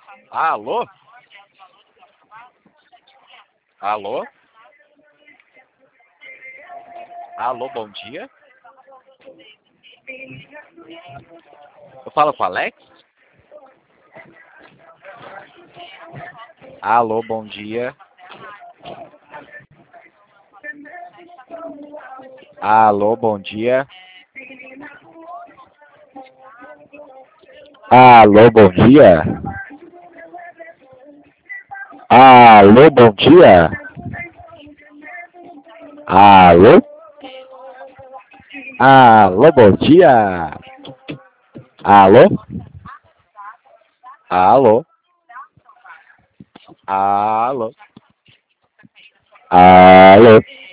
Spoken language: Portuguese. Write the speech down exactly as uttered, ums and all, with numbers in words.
Alô? Alô? Alô, bom dia. Eu falo com o Alex? Alô, bom dia. Alô, bom dia. Alô, bom dia. Alô, bom dia. Alô? Alô, bom dia. Alô? Alô? Alô? Alô?